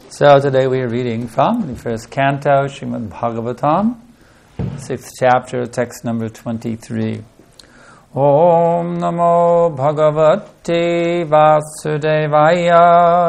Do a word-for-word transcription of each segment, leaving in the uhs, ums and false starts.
So today we are reading from the first canto, Srimad Bhagavatam, sixth chapter, text number twenty-three. Om Namo Bhagavate Vasudevaya.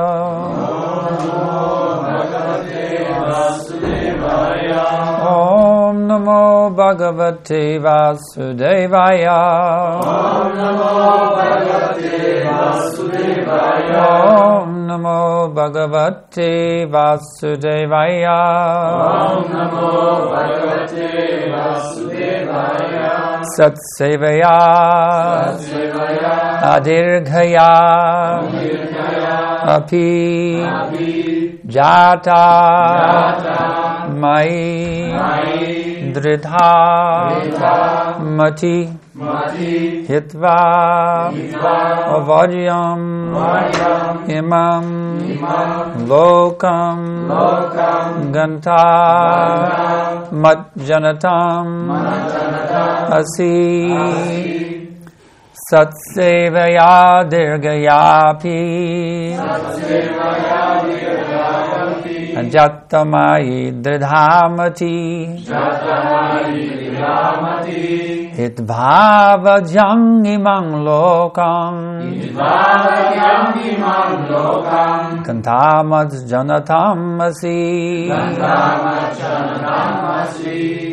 Om Namo Bhagavate Vasudevaya. Om Namo Bhagavate Vasudevaya. Om Namo Bhagavate Vasudevaya. Om Namo Bhagavate Vasudevaya. Satsevaya. Satsevaya. Adirghaya. Adirghaya. Api. Api. Jata. Jata. Mai. Mai. Dridha. Dridha. Mati. Mati. Hitva. Hitva. Avadyam. Vadyam. Imam. Imam. Lokam. Lokam. Ganta. Ganta. Majjanatam. Majjanatam. Asi. Asi. Satsevaya dirgayapi. Satsevaya dirgayapi. Jatamai dridhamati. Jatamai dridhamati. Hitbhavajang imang lokam. Hitbhavajang imang lokam. Kantamajjanatam asi. Kantamajjanatam asi.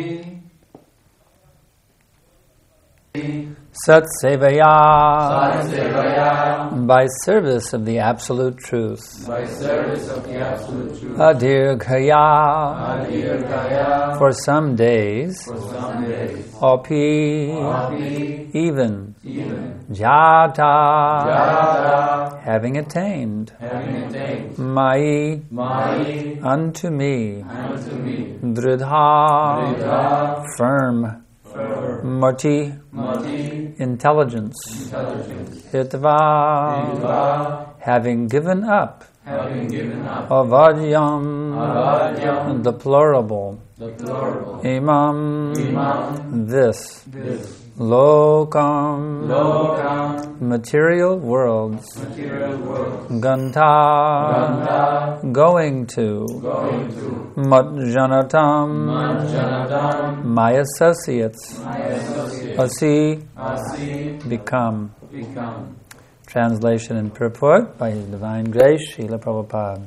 Satsevaya. Satsevaya. By service of the Absolute Truth. By service of the Absolute Truth. Adirghaya. Adirghaya. For some days. For some days. Api. Api. Even. Even. Jata. Jata. Having attained. Having attained. Mai. Mai. Unto me. Unto me. Dridha. Dridha. Firm. Firm. Mati. Mati. Intelligence. Intelligence. Hitva. Hitva. Having given up. Having given up. Avadyam. Avadyam. Deplorable. Deplorable. Imam. Imam. This. This. Lokam. Lokam. Material worlds. Material world. Ganta. Ganta. Going to. Going to. Majjanatam. Majjanatam. My associates. My associates. Asi. Asi. Become. Become. Translation and purport by His Divine Grace, Srila Prabhupada.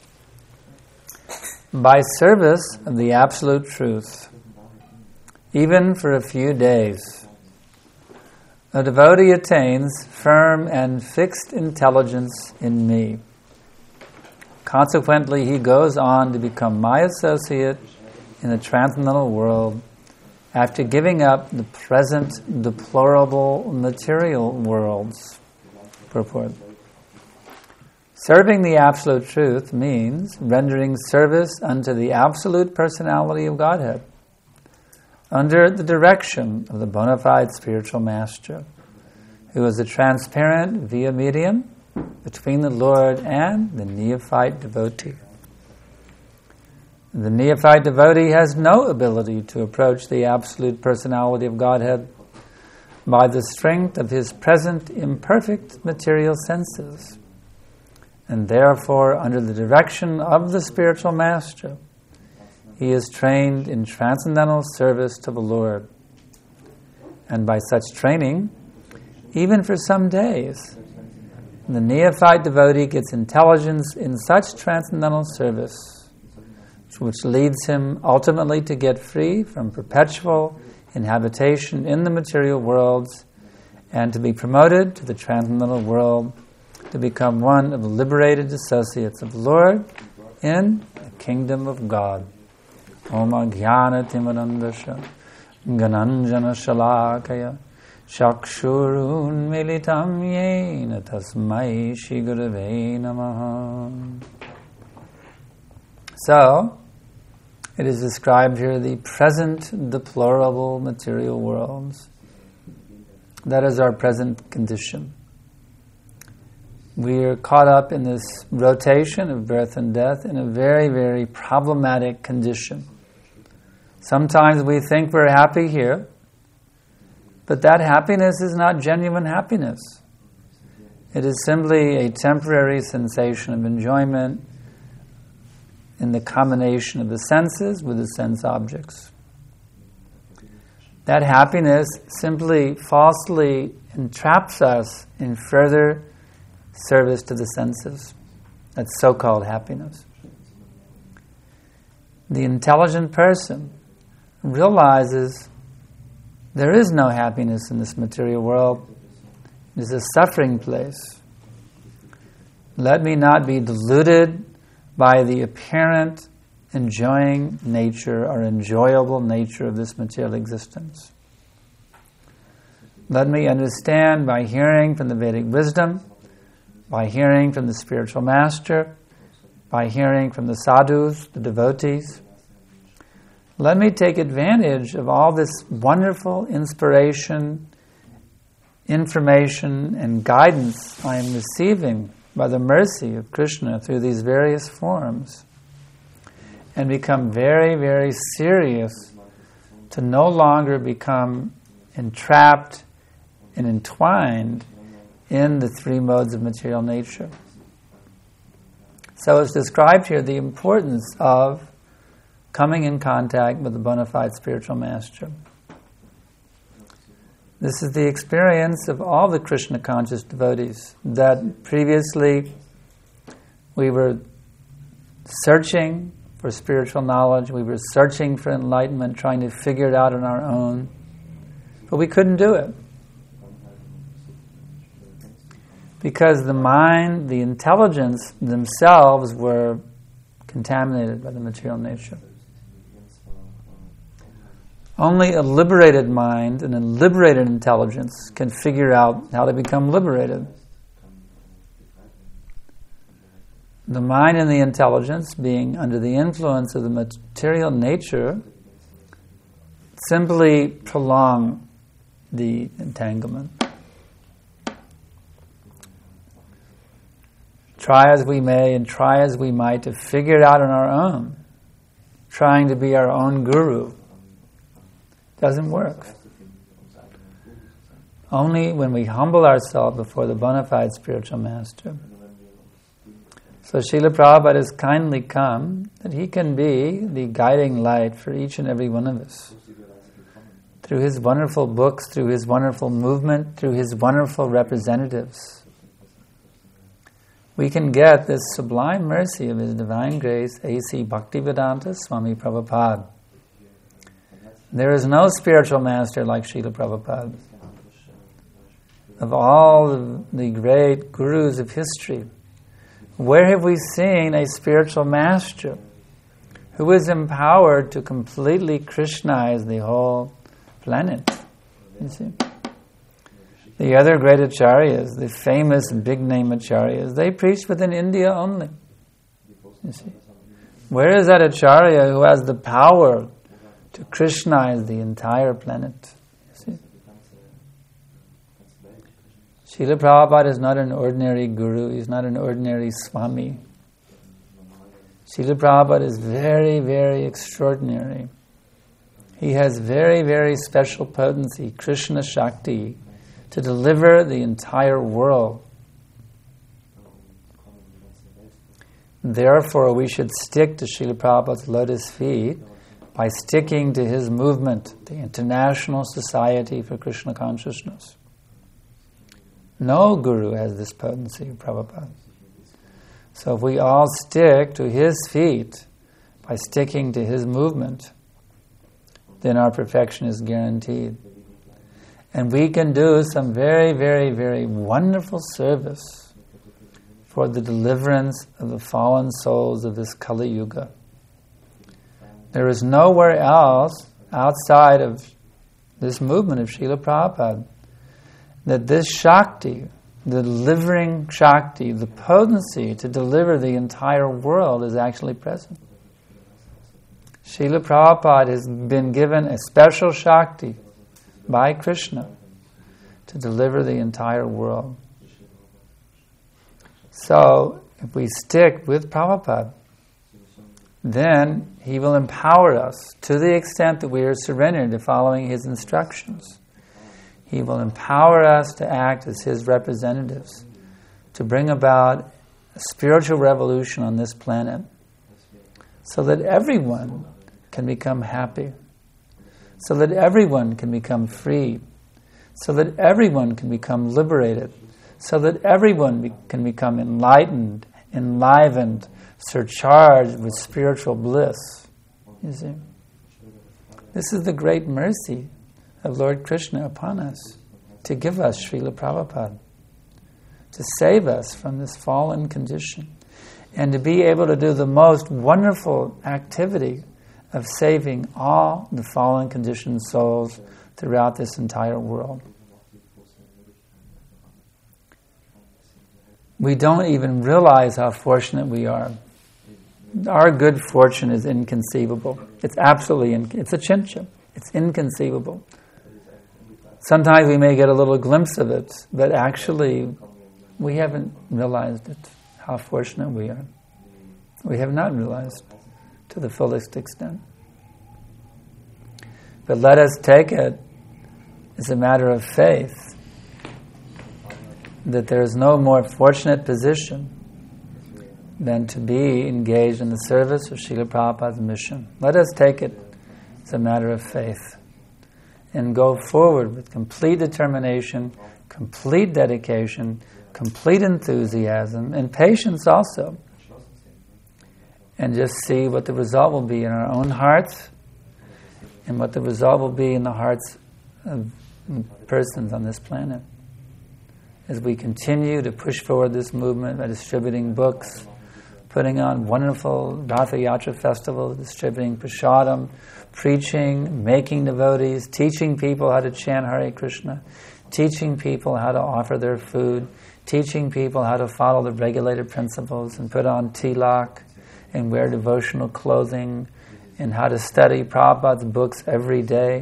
By service of the Absolute Truth, even for a few days, a devotee attains firm and fixed intelligence in me. Consequently, he goes on to become my associate in the transcendental world after giving up the present deplorable material worlds. Purport. Serving the Absolute Truth means rendering service unto the Absolute Personality of Godhead under the direction of the bona fide spiritual master, who is a transparent via medium between the Lord and the neophyte devotee. The neophyte devotee has no ability to approach the Absolute Personality of Godhead by the strength of his present imperfect material senses, and therefore, under the direction of the spiritual master, he is trained in transcendental service to the Lord. And by such training, even for some days, the neophyte devotee gets intelligence in such transcendental service, which leads him ultimately to get free from perpetual inhabitation in the material worlds and to be promoted to the transcendental world, to become one of the liberated associates of the Lord in the kingdom of God. Om Jnana Timarandasha Gananjana Shalakaya Chakshurun Militam Yena Tasmai Shri Gurave Namaha. So, it is described here the present deplorable material worlds. That is our present condition. We are caught up in this rotation of birth and death in a very, very problematic condition. Sometimes we think we're happy here, but that happiness is not genuine happiness. It is simply a temporary sensation of enjoyment in the combination of the senses with the sense objects. That happiness simply falsely entraps us in further service to the senses. That's so-called happiness. The intelligent person realizes there is no happiness in this material world. It is a suffering place. Let me not be deluded by the apparent enjoying nature or enjoyable nature of this material existence. Let me understand by hearing from the Vedic wisdom, by hearing from the spiritual master, by hearing from the sadhus, the devotees. Let me take advantage of all this wonderful inspiration, information, and guidance I am receiving by the mercy of Krishna through these various forms, and become very, very serious to no longer become entrapped and entwined in the three modes of material nature. So it's described here the importance of coming in contact with the bona fide spiritual master. This is the experience of all the Krishna conscious devotees, that previously we were searching for spiritual knowledge, we were searching for enlightenment, trying to figure it out on our own, but we couldn't do it. Because the mind, the intelligence themselves were contaminated by the material nature. Only a liberated mind and a liberated intelligence can figure out how to become liberated. The mind and the intelligence, being under the influence of the material nature, simply prolong the entanglement. Try as we may and try as we might to figure it out on our own, trying to be our own guru, doesn't work. Only when we humble ourselves before the bona fide spiritual master. So Srila Prabhupada has kindly come that he can be the guiding light for each and every one of us. Through his wonderful books, through his wonderful movement, through his wonderful representatives, we can get this sublime mercy of His Divine Grace, A C Bhaktivedanta Swami Prabhupada. There is no spiritual master like Srila Prabhupada. Of all the, the great gurus of history, where have we seen a spiritual master who is empowered to completely Krishnaize the whole planet? You see? The other great acharyas, the famous big-name acharyas, they preached within India only. You see? Where is that acharya who has the power to Krishnaize the entire planet? You see? Srila Prabhupada is not an ordinary guru, he's not an ordinary Swami. Srila Prabhupada is very, very extraordinary. He has very, very special potency, Krishna Shakti, to deliver the entire world. Therefore, we should stick to Srila Prabhupada's lotus feet by sticking to his movement, the International Society for Krishna Consciousness. No guru has this potency of Prabhupada. So if we all stick to his feet by sticking to his movement, then our perfection is guaranteed. And we can do some very, very, very wonderful service for the deliverance of the fallen souls of this Kali Yuga. There is nowhere else outside of this movement of Srila Prabhupada that this Shakti, the delivering Shakti, the potency to deliver the entire world is actually present. Srila Prabhupada has been given a special Shakti by Krishna to deliver the entire world. So, if we stick with Prabhupada, then he will empower us to the extent that we are surrendered to following his instructions. He will empower us to act as his representatives, to bring about a spiritual revolution on this planet, so that everyone can become happy, so that everyone can become free, so that everyone can become liberated, so that everyone be- can become enlightened, enlivened, surcharged with spiritual bliss. You see? This is the great mercy of Lord Krishna upon us, to give us Srila Prabhupada, to save us from this fallen condition, and to be able to do the most wonderful activity of saving all the fallen conditioned souls throughout this entire world. We don't even realize how fortunate we are. Our good fortune is inconceivable. It's absolutely, in, it's a chincha. It's inconceivable. Sometimes we may get a little glimpse of it, but actually we haven't realized it, how fortunate we are. We have not realized to the fullest extent. But let us take it as a matter of faith that there is no more fortunate position than to be engaged in the service of Srila Prabhupada's mission. Let us take it as a matter of faith and go forward with complete determination, complete dedication, complete enthusiasm, and patience also. And just see what the result will be in our own hearts and what the result will be in the hearts of persons on this planet. As we continue to push forward this movement by distributing books, putting on wonderful Ratha Yatra festivals, distributing prasadam, preaching, making devotees, teaching people how to chant Hare Krishna, teaching people how to offer their food, teaching people how to follow the regulated principles and put on tilak and wear devotional clothing, and how to study Prabhupada's books every day.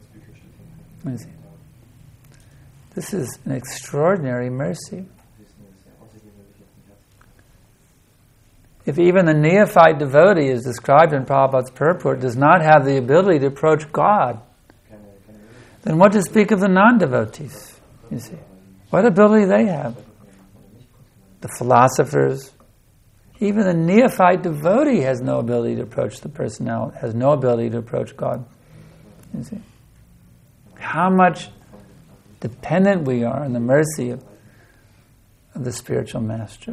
This is an extraordinary mercy. If even the neophyte devotee, as described in Prabhupada's purport, does not have the ability to approach God, then what to speak of the non-devotees? You see, what ability they have? The philosophers. Even the neophyte devotee has no ability to approach the personality, has no ability to approach God. You see, how much dependent we are on the mercy of, of the spiritual master.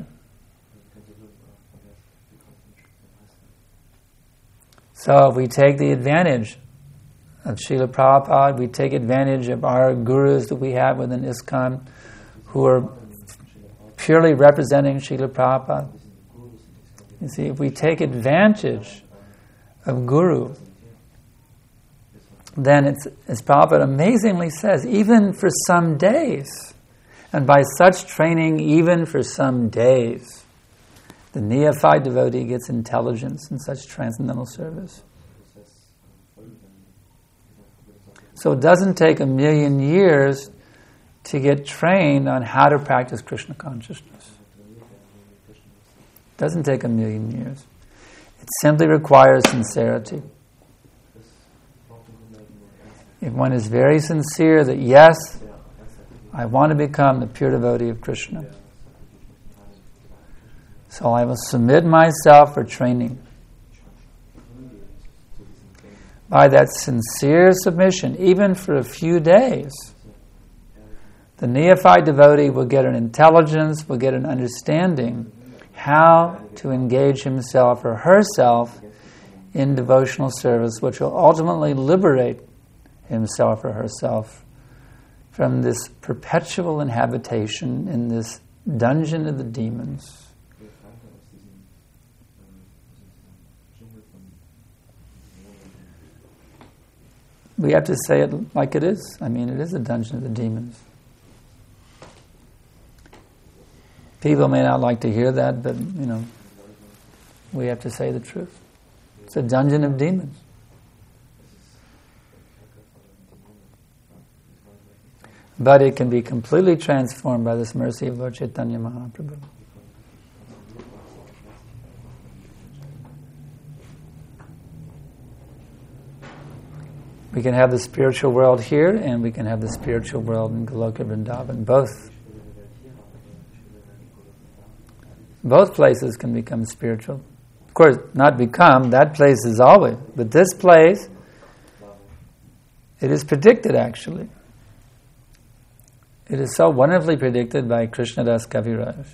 So if we take the advantage of Srila Prabhupada, we take advantage of our gurus that we have within ISKCON, who are purely representing Srila Prabhupada. You see, if we take advantage of Guru, then it's, as Prabhupada amazingly says, even for some days, and by such training, even for some days, the neophyte devotee gets intelligence in such transcendental service. So it doesn't take a million years to get trained on how to practice Krishna consciousness. It doesn't take a million years. It simply requires sincerity. If one is very sincere that, yes, I want to become the pure devotee of Krishna, so I will submit myself for training. By that sincere submission, even for a few days, the neophyte devotee will get an intelligence, will get an understanding how to engage himself or herself in devotional service, which will ultimately liberate himself or herself from this perpetual inhabitation in this dungeon of the demons. We have to say it like it is. I mean, it is a dungeon of the demons. People may not like to hear that, but, you know, we have to say the truth. It's a dungeon of demons. But it can be completely transformed by this mercy of Lord Chaitanya Mahaprabhu. We can have the spiritual world here, and we can have the spiritual world in Goloka Vrindavan. Both. Both places can become spiritual course, not become, that place is always. But this place, it is predicted actually. It is so wonderfully predicted by Krishnadas Kaviraj.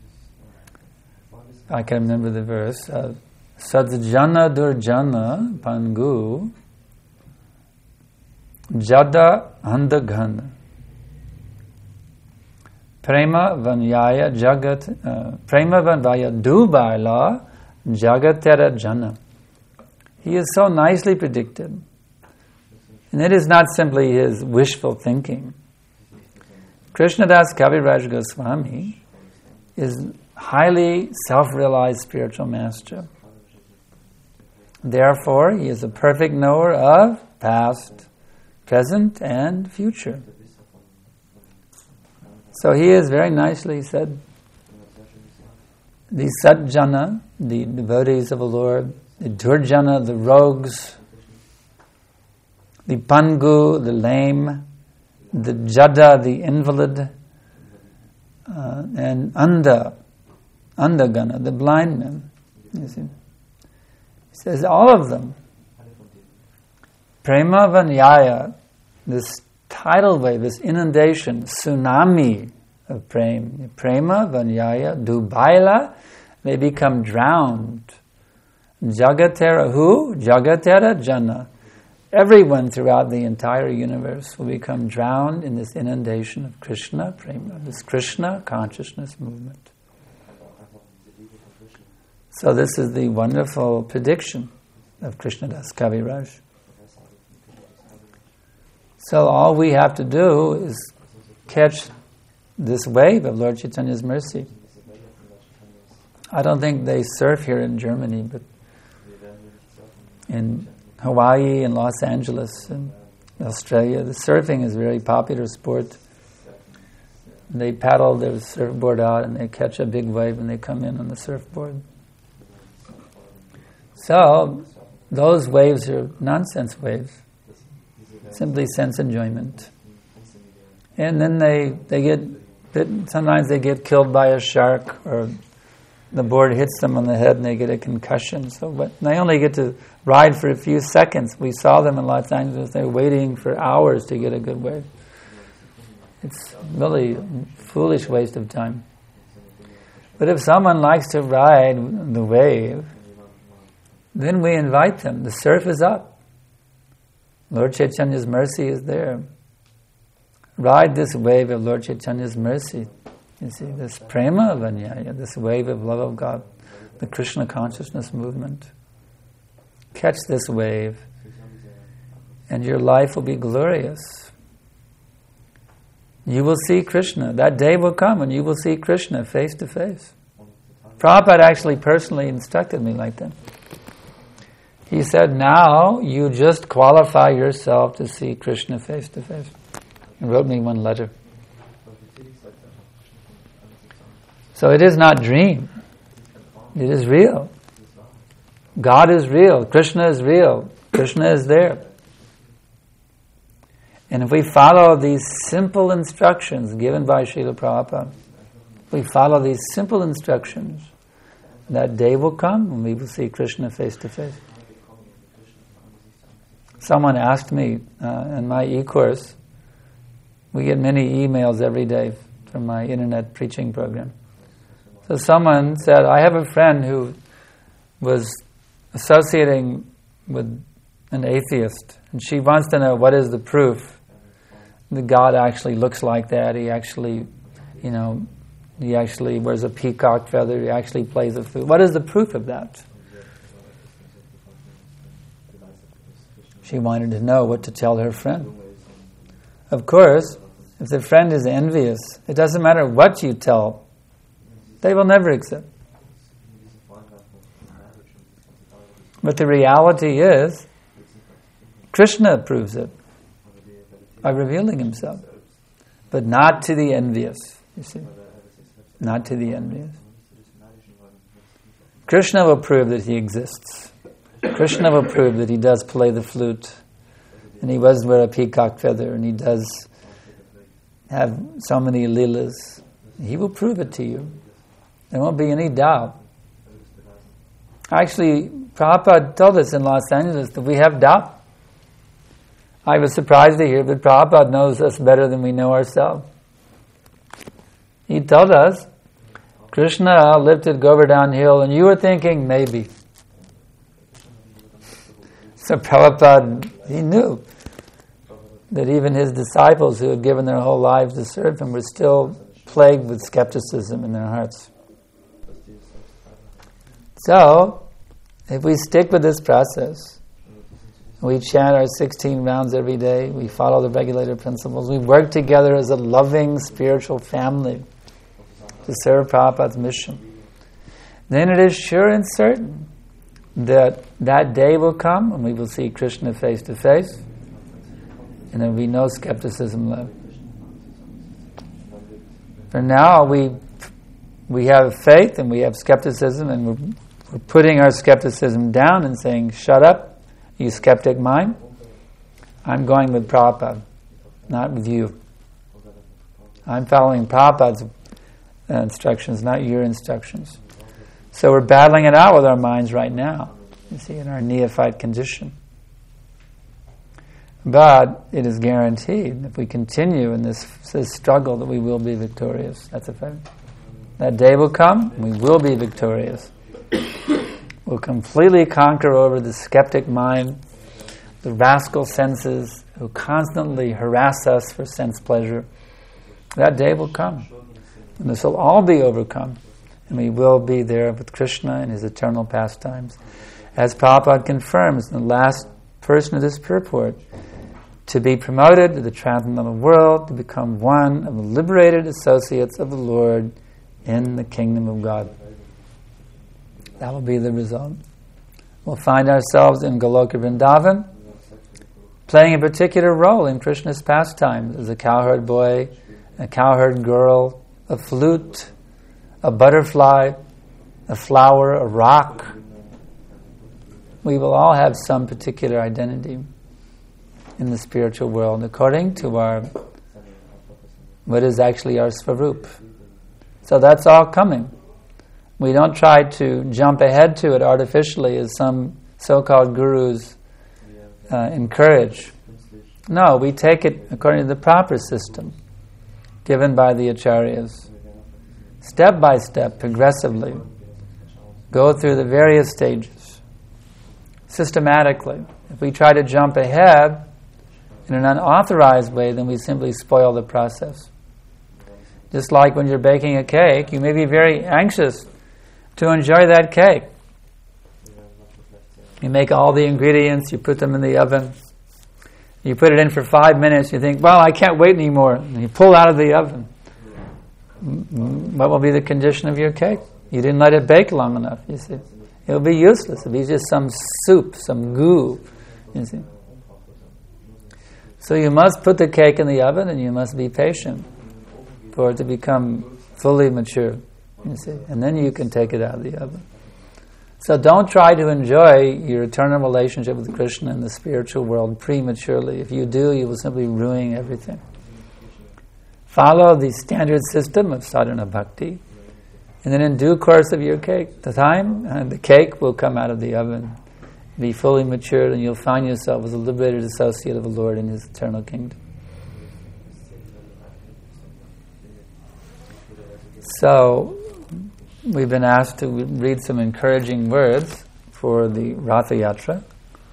I can remember the verse. Uh, Sadjana durjana pangu jada handagana prema vanyaya jagat uh, prema vanyaya dubaila jagatera jana. He is so nicely predicted. And it is not simply his wishful thinking. Krishnadas Kaviraj Goswami is highly self-realized spiritual master. Therefore, he is a perfect knower of past, present, and future. So he is very nicely said, the Satjana, the devotees of the Lord, the Durjana, the rogues, the Pangu, the lame, the Jada, the invalid, uh, and Anda, Andagana, the blind men. You see, he says all of them. Prema Vanyaya, this tidal wave, this inundation, tsunami of prema. Prema Vanyaya, Dubaila, they become drowned. Jagatera who? Jagatera Jana. Everyone throughout the entire universe will become drowned in this inundation of Krishna prema, this Krishna consciousness movement. So this is the wonderful prediction of Krishnadas Kaviraj. So all we have to do is catch this wave of Lord Chaitanya's mercy. I don't think they surf here in Germany, but in Hawaii and Los Angeles and Australia, the surfing is a very popular sport. They paddle their surfboard out and they catch a big wave and they come in on the surfboard. So, those waves are nonsense waves. Simply sense enjoyment. And then they, they get bitten. Sometimes they get killed by a shark, or the board hits them on the head and they get a concussion. So but they only get to ride for a few seconds. We saw them in Los Angeles. They're waiting for hours to get a good wave. It's really a foolish waste of time. But if someone likes to ride the wave, then we invite them. The surf is up. Lord Chaitanya's mercy is there. Ride this wave of Lord Chaitanya's mercy. You see, this prema vanyaya, this wave of love of God, the Krishna consciousness movement. Catch this wave, and your life will be glorious. You will see Krishna. That day will come when you will see Krishna face to face. Prabhupada actually personally instructed me like that. He said, now you just qualify yourself to see Krishna face to face. He wrote me one letter. So it is not dream. It is real. God is real. Krishna is real. Krishna is there. And if we follow these simple instructions given by Srila Prabhupada, if we follow these simple instructions, that day will come when we will see Krishna face to face. Someone asked me uh, in my e-course, we get many emails every day from my internet preaching program. So someone said, I have a friend who was associating with an atheist, and she wants to know what is the proof that God actually looks like that. He actually, you know, he actually wears a peacock feather, he actually plays a flute. What is the proof of that? She wanted to know what to tell her friend. Of course, if the friend is envious, it doesn't matter what you tell, they will never accept. But the reality is, Krishna proves it by revealing himself. But not to the envious, you see. Not to the envious. Krishna will prove that he exists. Krishna will prove that he does play the flute, and he does wear a peacock feather, and he does have so many leelas. He will prove it to you. There won't be any doubt. Actually, Prabhupada told us in Los Angeles that we have doubt. I was surprised to hear that Prabhupada knows us better than we know ourselves. He told us, Krishna lifted Govardhan Hill, and you were thinking, maybe. So Prabhupada, he knew that even his disciples who had given their whole lives to serve him were still plagued with skepticism in their hearts. So, if we stick with this process, we chant our sixteen rounds every day, we follow the regulator principles, we work together as a loving spiritual family to serve Prabhupada's mission, then it is sure and certain that that day will come and we will see Krishna face to face, and there will be no skepticism left. For now, we we have faith and we have skepticism, and we're, we're putting our skepticism down and saying, shut up, you skeptic mind. I'm going with Prabhupada, not with you. I'm following Prabhupada's uh, instructions, not your instructions. So we're battling it out with our minds right now, you see, in our neophyte condition. But it is guaranteed, if we continue in this, this struggle, that we will be victorious. That's a fact. That day will come, and we will be victorious. We'll completely conquer over the skeptic mind, the rascal senses who constantly harass us for sense pleasure. That day will come, and this will all be overcome, and we will be there with Krishna in his eternal pastimes. As Prabhupada confirms in the last portion of this purport, to be promoted to the transcendental world, to become one of the liberated associates of the Lord in the kingdom of God. That will be the result. We'll find ourselves in Goloka Vrindavan, playing a particular role in Krishna's pastimes as a cowherd boy, a cowherd girl, a flute, a butterfly, a flower, a rock. We will all have some particular identity in the spiritual world according to our, what is actually our Svarup. So that's all coming. We don't try to jump ahead to it artificially as some so-called gurus uh, encourage. No, we take it according to the proper system given by the acharyas. Step by step, progressively, go through the various stages, systematically. If we try to jump ahead in an unauthorized way, then we simply spoil the process. Just like when you're baking a cake, you may be very anxious to enjoy that cake. You make all the ingredients, you put them in the oven, you put it in for five minutes, you think, well, I can't wait anymore, and you pull out of the oven. What will be the condition of your cake? You didn't let it bake long enough, you see. It will be useless. It will be just some soup, some goo, you see. So you must put the cake in the oven and you must be patient for it to become fully mature, you see. And then you can take it out of the oven. So don't try to enjoy your eternal relationship with Krishna in the spiritual world prematurely. If you do, you will simply ruin everything. Follow the standard system of sadhana bhakti, and then in due course of your cake, the time, and the cake will come out of the oven, be fully matured, and you'll find yourself as a liberated associate of the Lord in his eternal kingdom. So, we've been asked to read some encouraging words for the Ratha Yatra.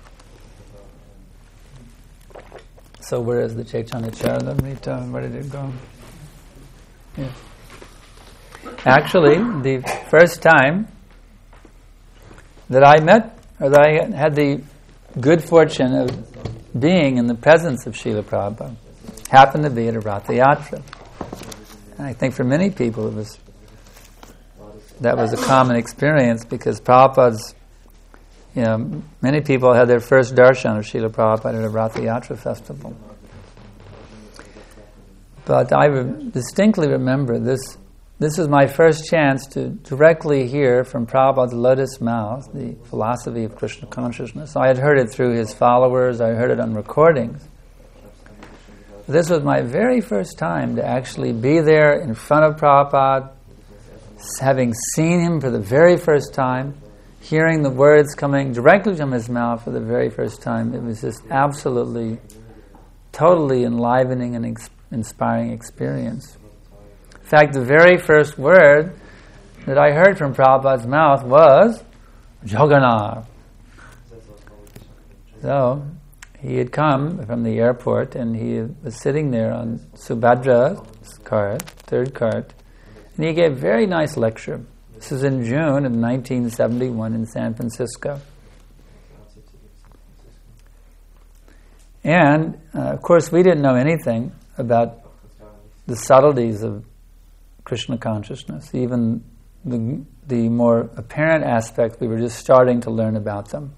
So where is the Chaitanya Charitamrita? Where did it go? Yeah. Actually, the first time that I met, or that I had the good fortune of being in the presence of Srila Prabhupada, happened to be at a Ratha Yatra. And I think for many people it was that was a common experience, because Prabhupada's, you know, many people had their first darshan of Srila Prabhupada at a Ratha Yatra festival. But I re- distinctly remember this. This was my first chance to directly hear from Prabhupada's lotus mouth the philosophy of Krishna consciousness. I had heard it through his followers. I heard it on recordings. This was my very first time to actually be there in front of Prabhupada, having seen him for the very first time, hearing the words coming directly from his mouth for the very first time, it was just absolutely, totally enlivening and ex- inspiring experience. In fact, the very first word that I heard from Prabhupada's mouth was Jagannath. So, he had come from the airport and he was sitting there on Subhadra's cart, third cart, and he gave a very nice lecture. This was in June of nineteen seventy-one in San Francisco. And, uh, of course, we didn't know anything about the subtleties of Krishna consciousness. Even the, the more apparent aspects, we were just starting to learn about them.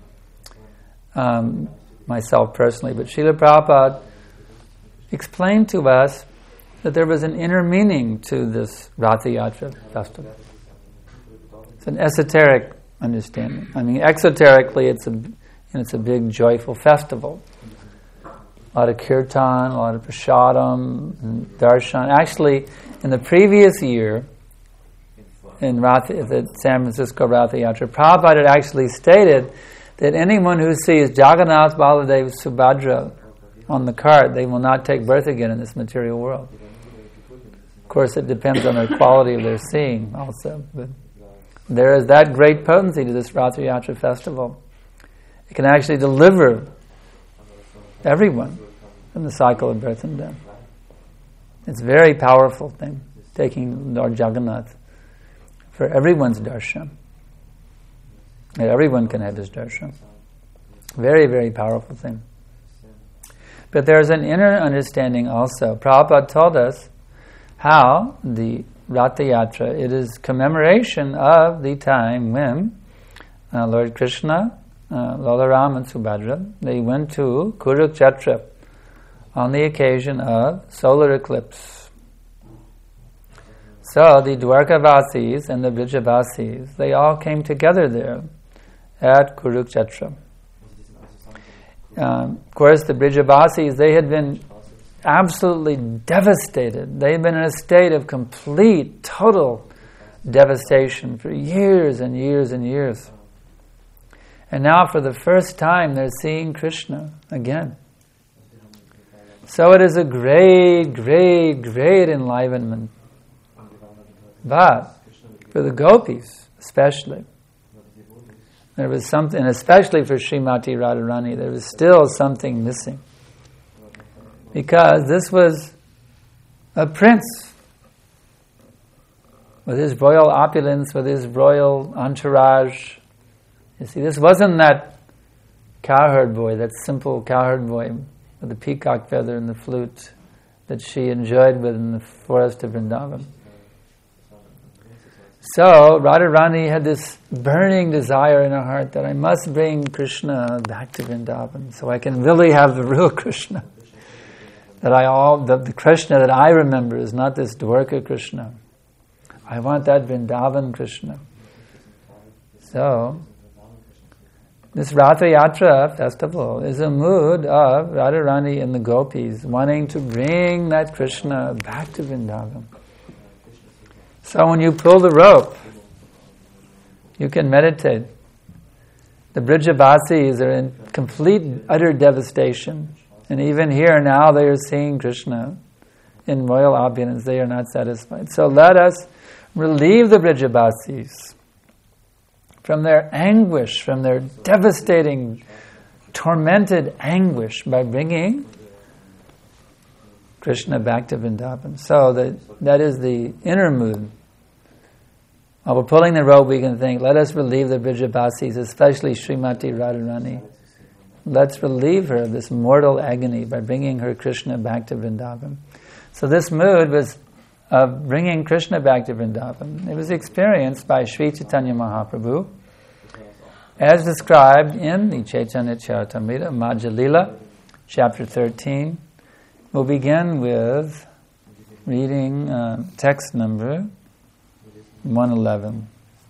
Um, myself personally, but Srila Prabhupada explained to us that there was an inner meaning to this Ratha Yatra festival. It's an esoteric understanding. I mean, exoterically, it's a it's a big joyful festival. A lot of kirtan, a lot of prasadam, and darshan. Actually, in the previous year, in Ratha, the San Francisco Ratha Yatra, Prabhupada had actually stated that anyone who sees Jagannath, Baladev, Subhadra on the cart, they will not take birth again in this material world. Of course, it depends on the quality of their seeing also. But there is that great potency to this Ratha Yatra festival. It can actually deliver everyone from the cycle of birth and death. It's a very powerful thing, taking Lord Jagannath for everyone's darshan. That everyone can have his darshan. Very, very powerful thing. But there's an inner understanding also. Prabhupada told us how the Ratha Yatra, it is commemoration of the time when uh, Lord Krishna, uh, Lalaram and Subhadra, they went to Kurukshetra on the occasion of solar eclipse. So the Dwarkavasis and the Vrijavasis, they all came together there at Kurukshetra. Um, of course, the Vrijavasis, they had been absolutely devastated. They had been in a state of complete, total devastation for years and years and years. And now for the first time they're seeing Krishna again. So it is a great, great, great enlivenment. But for the gopis especially, there was something, and especially for Srimati Radharani, there was still something missing. Because this was a prince with his royal opulence, with his royal entourage. You see, this wasn't that cowherd boy, that simple cowherd boy with the peacock feather and the flute that she enjoyed within the forest of Vrindavan. So Radharani had this burning desire in her heart that I must bring Krishna back to Vrindavan so I can really have the real Krishna. That I all the, the Krishna that I remember is not this Dwarka Krishna. I want that Vrindavan Krishna. So this Ratha Yatra festival is a mood of Radharani and the gopis wanting to bring that Krishna back to Vrindavan. So when you pull the rope, you can meditate. The Vrijavasis are in complete, utter devastation. And even here now they are seeing Krishna in royal opulence. They are not satisfied. So let us relieve the Vrijavasis from their anguish, from their devastating, tormented anguish by bringing Krishna back to Vrindavan. So that, that is the inner mood. While we're pulling the rope, we can think, let us relieve the Vrijavasis, especially Srimati Radharani. Let's relieve her of this mortal agony by bringing her Krishna back to Vrindavan. So this mood was of bringing Krishna back to Vrindavan. It was experienced by Sri Chaitanya Mahaprabhu, as described in the Chaitanya Charitamrita, Madhya Lila, chapter thirteen. We'll begin with reading uh, text number one eleven.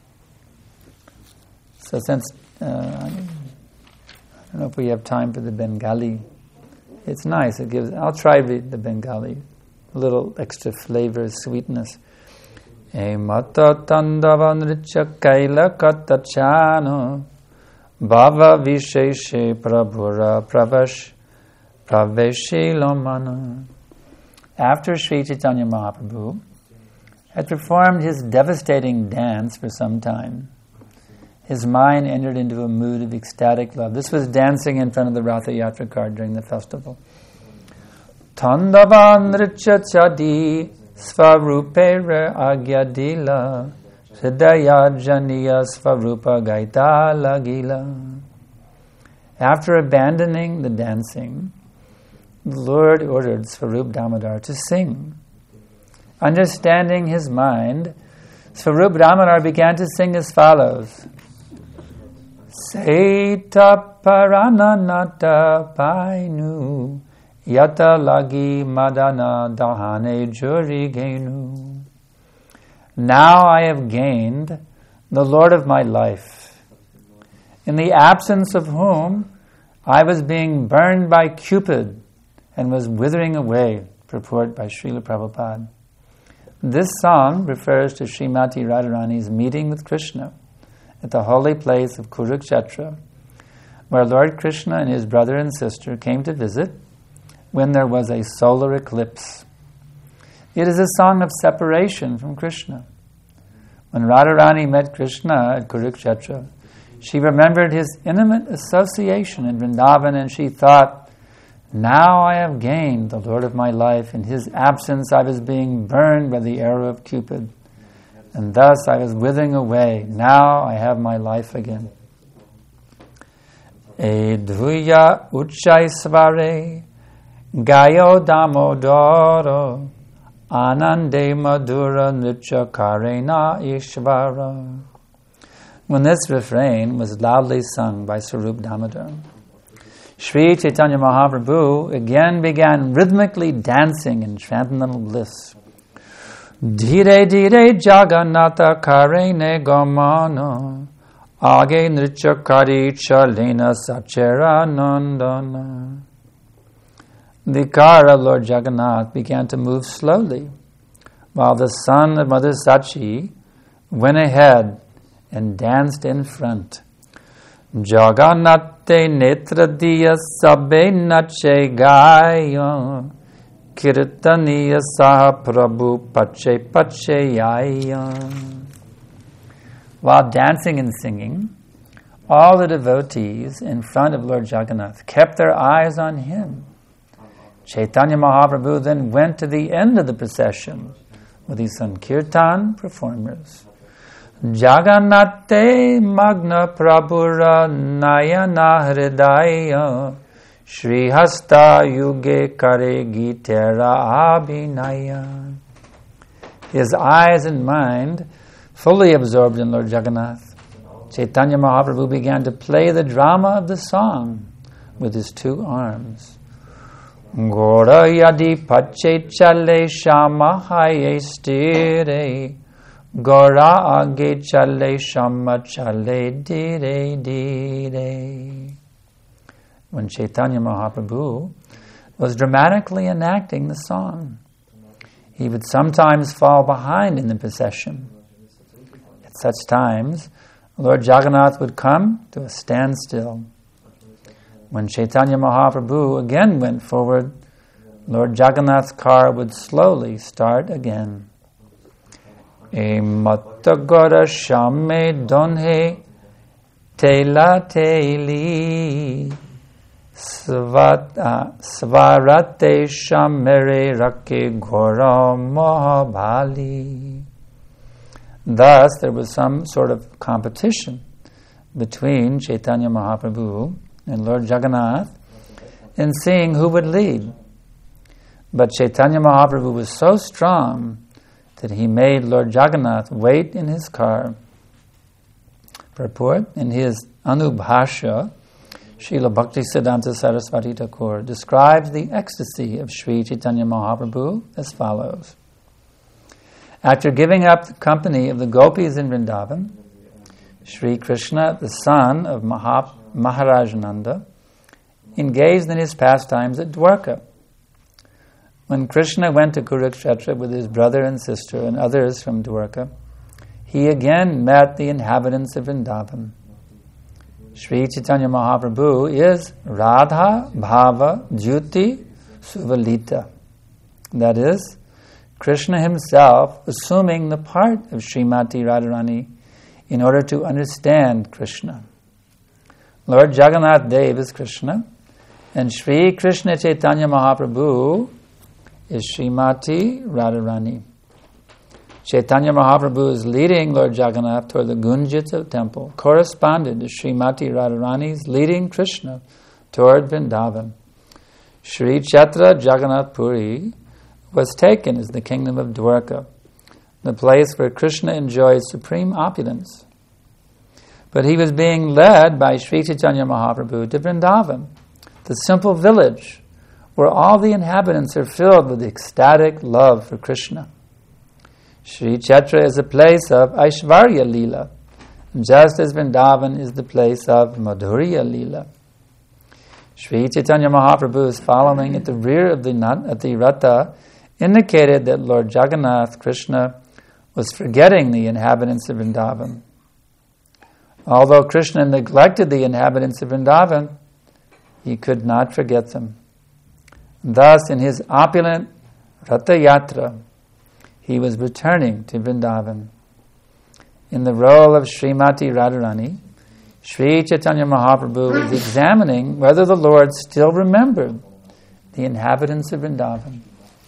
So since uh, I don't know if we have time for the Bengali, it's nice. It gives. I'll try read the Bengali, a little extra flavor, sweetness. E mata tandavan richa kaila katachano bhava visheshe prabhura pravash praveshi lomana. After Sri Chaitanya Mahaprabhu had performed his devastating dance for some time, his mind entered into a mood of ecstatic love. This was dancing in front of the Ratha Yatra cart during the festival. Tandavan richa chadi svarupere agyadila hridaya janiya svarupa gaita lagila. After abandoning the dancing, the Lord ordered Svarup Damodar to sing. Understanding his mind, Svarup Damodar began to sing as follows. Seita parananata painu yata lagi madana dahane juri genu. Now I have gained the Lord of my life, in the absence of whom I was being burned by Cupid and was withering away, purport by Srila Prabhupada. This song refers to Srimati Radharani's meeting with Krishna at the holy place of Kurukshetra, where Lord Krishna and his brother and sister came to visit when there was a solar eclipse. It is a song of separation from Krishna. When Radharani met Krishna at Kurukshetra, she remembered his intimate association in Vrindavan, and she thought, now I have gained the Lord of my life. In his absence I was being burned by the arrow of Cupid, and thus I was withering away. Now I have my life again. Edhuya uchai svare gayo damodoro anande madura nritya karena ishvara. When this refrain was loudly sung by Svarup Damodar, Sri Chaitanya Mahaprabhu again began rhythmically dancing in transcendental bliss. Dhire dhire jagannatha karene gamana age nritya kari chalena sachera nandana. The car of Lord Jagannath began to move slowly, while the son of Mother Sachi went ahead and danced in front. Jagannathe netradiya sabbe nache gaya kirtaniya saha prabhu pache pache yaya. While dancing and singing, all the devotees in front of Lord Jagannath kept their eyes on him. Chaitanya Mahaprabhu then went to the end of the procession with his Sankirtan performers. Jagannathe magna prabhura nayana hridaya Shri hasta yuge kare gitera abhinaya. His eyes and mind fully absorbed in Lord Jagannath, Chaitanya Mahaprabhu began to play the drama of the song with his two arms. Gora yadi pache chale shama haye stire Gora age chale shama chale dire dire. When Chaitanya Mahaprabhu was dramatically enacting the song, he would sometimes fall behind in the procession. At such times, Lord Jagannath would come to a standstill. When Chaitanya Mahaprabhu again went forward, Lord Jagannath's car would slowly start again. E matagara shame donhe tela teli Svata svarate shamere rake gora mahabali. Thus, there was some sort of competition between Chaitanya Mahaprabhu and Lord Jagannath in seeing who would lead. But Chaitanya Mahaprabhu was so strong that he made Lord Jagannath wait in his car. Purport, in his Anubhashya, Srila Bhaktisiddhanta Saraswati Thakur describes the ecstasy of Sri Chaitanya Mahaprabhu as follows. After giving up the company of the gopis in Vrindavan, Sri Krishna, the son of Mahap- Maharaj Nanda, engaged in his pastimes at Dwarka. When Krishna went to Kurukshetra with his brother and sister and others from Dwarka, he again met the inhabitants of Vrindavan. Sri Chaitanya Mahaprabhu is Radha Bhava Jyoti Suvalita. That is, Krishna himself assuming the part of Srimati Radharani in order to understand Krishna. Lord Jagannath Dev is Krishna, and Sri Krishna Chaitanya Mahaprabhu is Srimati Radharani. Chaitanya Mahaprabhu is leading Lord Jagannath toward the Gunjita temple, corresponded to Srimati Radharani's leading Krishna toward Vrindavan. Sri Kshetra Jagannath Puri was taken as the kingdom of Dwarka, the place where Krishna enjoys supreme opulence. But he was being led by Sri Chaitanya Mahaprabhu to Vrindavan, the simple village where all the inhabitants are filled with ecstatic love for Krishna. Sri Kshetra is a place of Aishvarya Leela, just as Vrindavan is the place of Madhurya Leela. Sri Chaitanya Mahaprabhu is following at the rear of the, at the Ratha, indicated that Lord Jagannath, Krishna, was forgetting the inhabitants of Vrindavan. Although Krishna neglected the inhabitants of Vrindavan, he could not forget them. Thus, in his opulent Ratha Yatra, he was returning to Vrindavan. In the role of Srimati Radharani, Sri Chaitanya Mahaprabhu was examining whether the Lord still remembered the inhabitants of Vrindavan.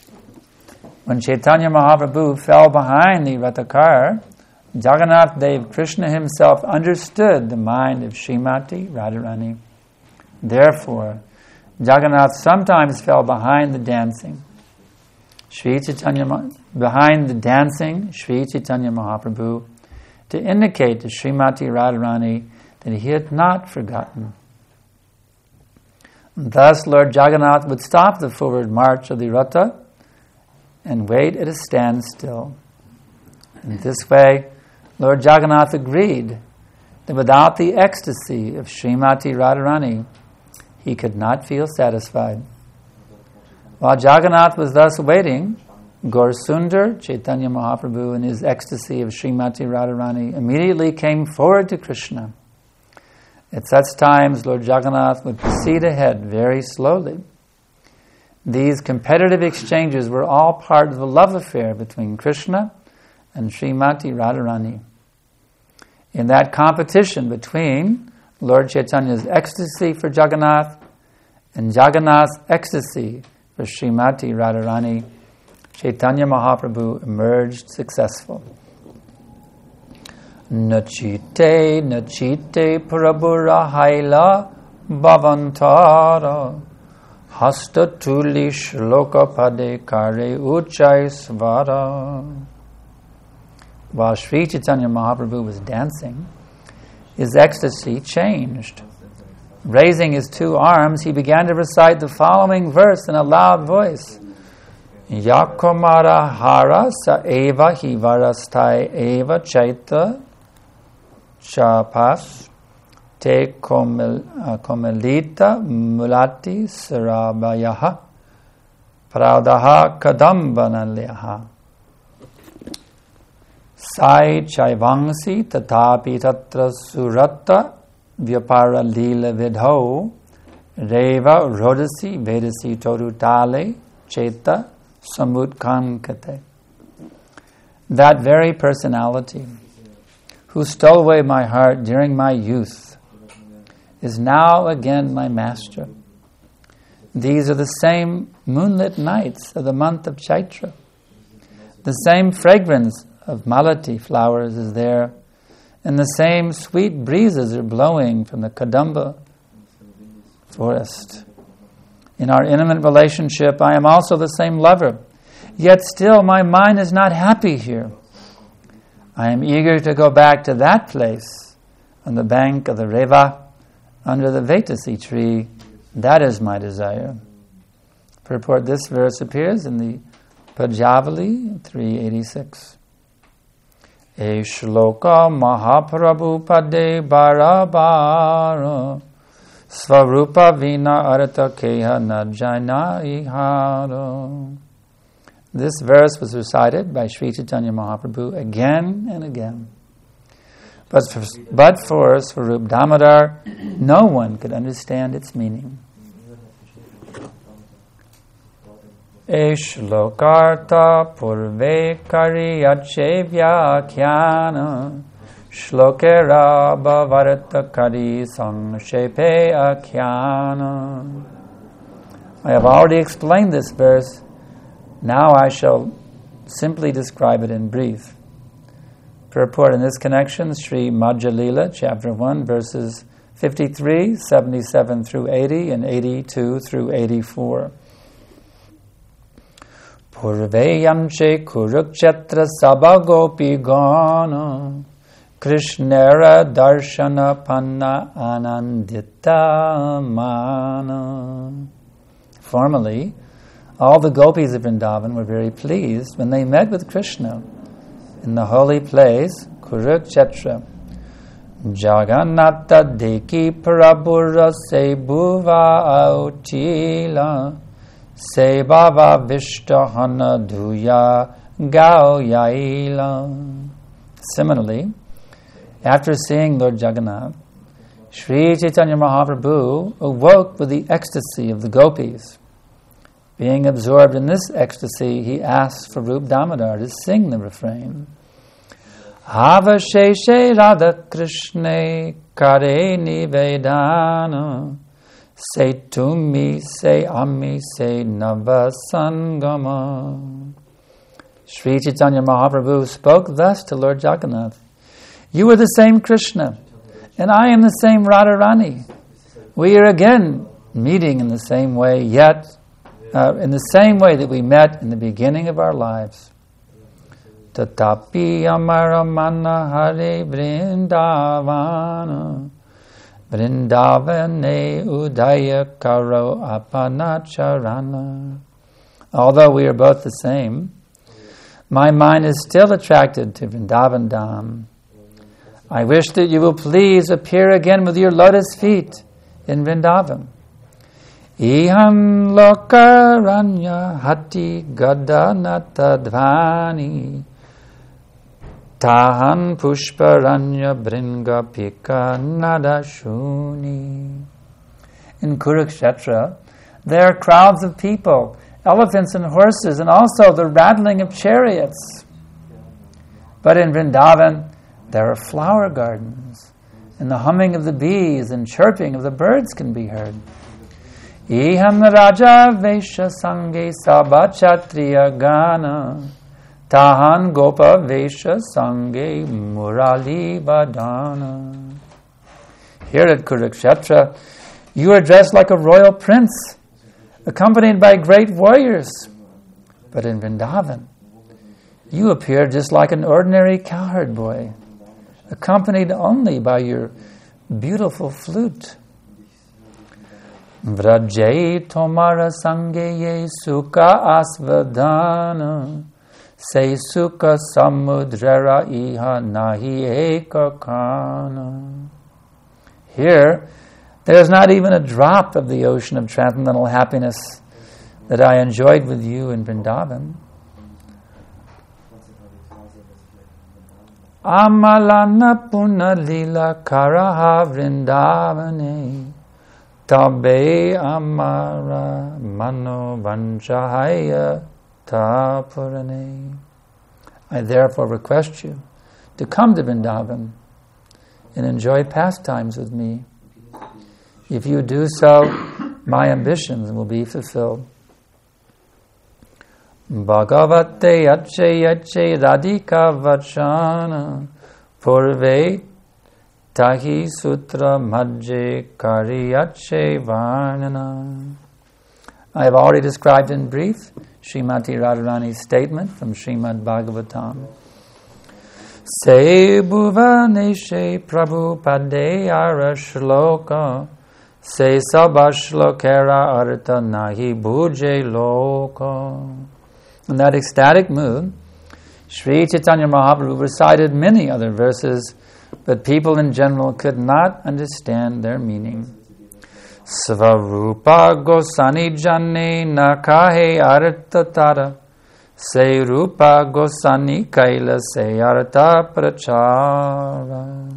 When Chaitanya Mahaprabhu fell behind the Rathakar, Jagannath Dev Krishna himself understood the mind of Srimati Radharani. Therefore, Jagannath sometimes fell behind the dancing. Sri Chaitanya, behind the dancing, Sri Chaitanya Mahaprabhu, to indicate to Srimati Radharani that he had not forgotten. Thus, Lord Jagannath would stop the forward march of the Ratha and wait at a standstill. In this way, Lord Jagannath agreed that without the ecstasy of Srimati Radharani, he could not feel satisfied. While Jagannath was thus waiting, Gaurasundar, Chaitanya Mahaprabhu, in his ecstasy of Srimati Radharani, immediately came forward to Krishna. At such times, Lord Jagannath would proceed ahead very slowly. These competitive exchanges were all part of the love affair between Krishna and Srimati Radharani. In that competition between Lord Chaitanya's ecstasy for Jagannath and Jagannath's ecstasy for Srimati Radharani, Chaitanya Mahaprabhu emerged successful. Nachite, nachite prabhura haila bhavantara hasta tuli shloka pade kare uchai svara. While Sri Chaitanya Mahaprabhu was dancing, his ecstasy changed. Raising his two arms, he began to recite the following verse in a loud voice. Yakomara hara sa eva hivarastai eva chaita chapas te komelita mulati sarabayaha praudaha kadambanalyaha sai chaivangsi tatapi tatra suratta vyapara lila vidho reva rodasi vedasi torutale cheta samutkankate. That very personality who stole away my heart during my youth is now again my master. These are the same moonlit nights of the month of Chaitra. The same fragrance of malati flowers is there, and the same sweet breezes are blowing from the Kadamba forest. In our intimate relationship, I am also the same lover, yet still my mind is not happy here. I am eager to go back to that place, on the bank of the Reva, under the Vetasi tree. That is my desire. Purport: this verse appears in the Pajavali three eighty-six. E shloka Mahaprabhu pade barabara Svarupa vina arata keha na jaina ihara. This verse was recited by Sri Chaitanya Mahaprabhu again and again. But for, but for Swarup Damodar, no one could understand its meaning. Shlokarta purve kariyache vyakhyana Shlokera bhavarata kari sangshepe akhyana. I have already explained this verse. Now I shall simply describe it in brief. Purport in this connection, Sri Madhya Lila, chapter one, verses fifty-three, seventy-seven through eighty, and eighty-two through eighty-four. Purveyamche kurukshetra sabagopi gana Krishnera darshana panna anandita mana. Formerly, all the gopis of Vrindavan were very pleased when they met with Krishna in the holy place, Kurukshetra. Jagannatha deki prabhura se bhuva autila se bhava vishtahana dhuya gao yaila. Similarly, after seeing Lord Jagannath, Sri Chaitanya Mahaprabhu awoke with the ecstasy of the gopis. Being absorbed in this ecstasy, he asked for Rup Damodar to sing the refrain. Avasheshe Radha Krishna Kare Nivedana Se Tumi Se Ami Se Nava Sangama. Sri Chaitanya Mahaprabhu spoke thus to Lord Jagannath. You are the same Krishna, and I am the same Radharani. We are again meeting in the same way, yet uh, in the same way that we met in the beginning of our lives. Tatapi amara manna hare vrindavana vrindavane udaya karo apanacharana. Although we are both the same, my mind is still attracted to Vrindavan Dham. I wish that you will please appear again with your lotus feet in Vrindavan. Iham lokaranya hati gadanata dvani tahan pushparanya bringa pika nadashuni. In Kurukshetra, there are crowds of people, elephants and horses, and also the rattling of chariots. But in Vrindavan, there are flower gardens, and the humming of the bees and chirping of the birds can be heard. Iham raja vesha sange sabachatriya gana tahan gopa vesha sange murali badana. Here at Kurukshetra, you are dressed like a royal prince, accompanied by great warriors. But in Vrindavan, you appear just like an ordinary cowherd boy, accompanied only by your beautiful flute. Vrajai tomara sangeye sukha asvadana se sukha samudrara iha nahi ekakana. Here, there is not even a drop of the ocean of transcendental happiness that I enjoyed with you in Vrindavan. Amalana punalila karaha vrindavane tabe amara mano vanchahaya tapurane. I therefore request you to come to Vrindavan and enjoy pastimes with me. If you do so, my ambitions will be fulfilled. Bhagavate yache yache radhika vachana purve tahi sutra madhye kariyache varnana. I have already described in brief Srimati Radharani's statement from Srimad Bhagavatam. Se bhuvaneshe prabhu padeyara shloka se sabashlokera artha nahi bhuje loka. In that ecstatic mood, Sri Chaitanya Mahaprabhu recited many other verses, but people in general could not understand their meaning. Svarupa gosani jane nakahe artatara Se Rupa Gosani Kaila Se Artha Prachara.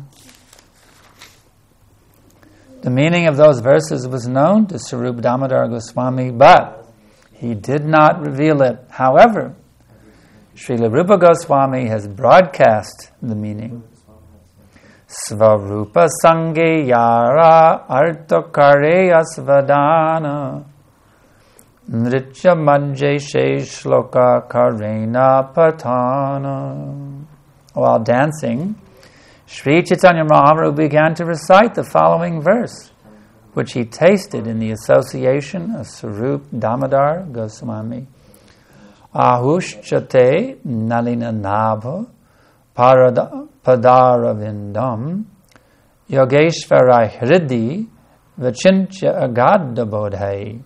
The meaning of those verses was known to Sarup Damodar Goswami, but he did not reveal it. However, Srila Rupa Goswami has broadcast the meaning. Svarupa Sange Yara Artakareya Svadana Nritya Majje Shloka Karena Patana. While dancing, Sri Chaitanya Mahaprabhu began to recite the following verse, which he tasted in the association of Sarup Damodar Goswami. Ahushchate Nalina Nabha Padaravindam Yogeshvarai Hridi Vachintya Agadda Bodhai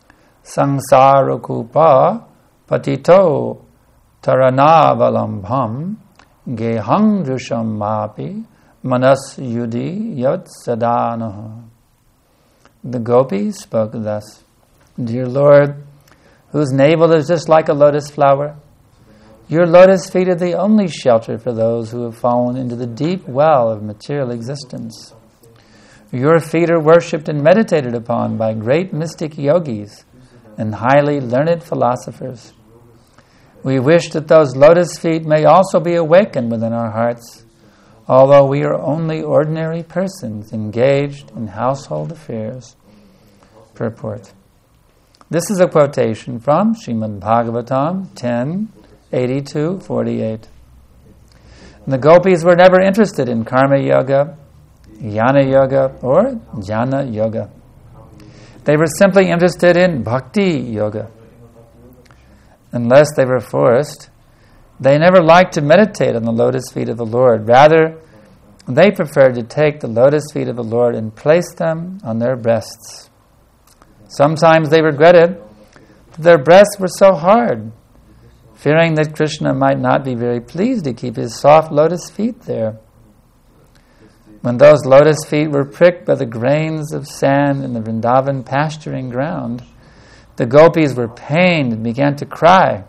Sangsarakupa Patito Taranavalambham Gehang Drusham Mapi Manas Yudi Yat Sadanaha. The gopis spoke thus: Dear Lord, whose navel is just like a lotus flower, your lotus feet are the only shelter for those who have fallen into the deep well of material existence. Your feet are worshipped and meditated upon by great mystic yogis and highly learned philosophers. We wish that those lotus feet may also be awakened within our hearts, although we are only ordinary persons engaged in household affairs. Purport. This is a quotation from Srimad Bhagavatam ten, eighty-two forty-eight. The gopis were never interested in karma yoga, jnana yoga, or jnana yoga. They were simply interested in bhakti yoga. Unless they were forced, they never liked to meditate on the lotus feet of the Lord. Rather, they preferred to take the lotus feet of the Lord and place them on their breasts. Sometimes they regretted that their breasts were so hard, fearing that Krishna might not be very pleased to keep his soft lotus feet there. When those lotus feet were pricked by the grains of sand in the Vrindavan pasturing ground, the gopis were pained and began to cry.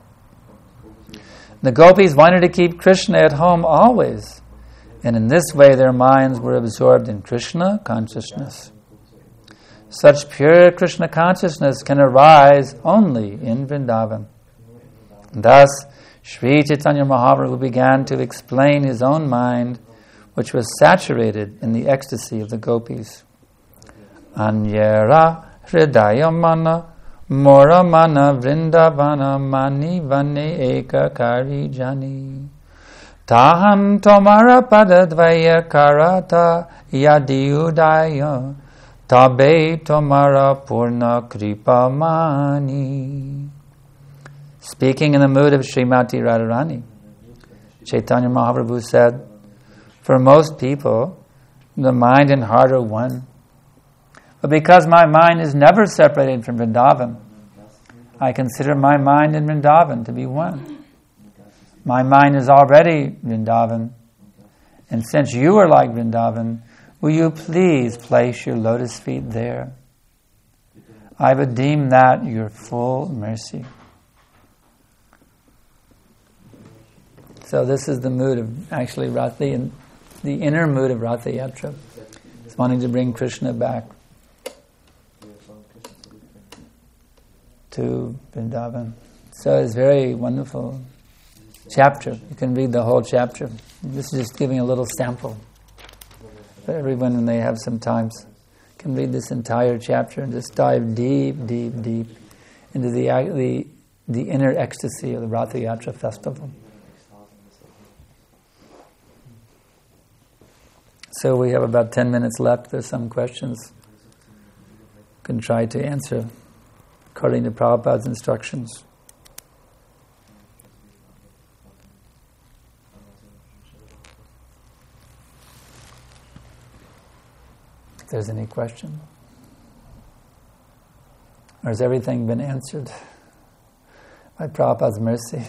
The gopis wanted to keep Krishna at home always, and in this way their minds were absorbed in Krishna consciousness. Such pure Krishna consciousness can arise only in Vrindavan. Thus, Sri Chaitanya Mahaprabhu began to explain his own mind, which was saturated in the ecstasy of the gopis. Anyera hridaya mana mora mana vrindavana mani vane eka kari jani tahan tomara padadvaya karata yadi udaya tabe tomara purna kripa mani. Speaking in the mood of Srimati Radharani, Chaitanya Mahaprabhu said, for most people, the mind and heart are one. But because my mind is never separated from Vrindavan, I consider my mind and Vrindavan to be one. My mind is already Vrindavan, and since you are like Vrindavan, will you please place your lotus feet there? I would deem that your full mercy. So this is the mood of actually Ratha, and the inner mood of Ratha Yatra. It's wanting to bring Krishna back to Vrindavan. So it's a very wonderful chapter. You can read the whole chapter. This is just giving a little sample for everyone when they have some time. Can read this entire chapter and just dive deep, deep, deep into the the, the inner ecstasy of the Ratha Yatra festival. So we have about ten minutes left. There's some questions. You can try to answer according to Prabhupada's instructions. If there's any question. Or has everything been answered by Prabhupada's mercy?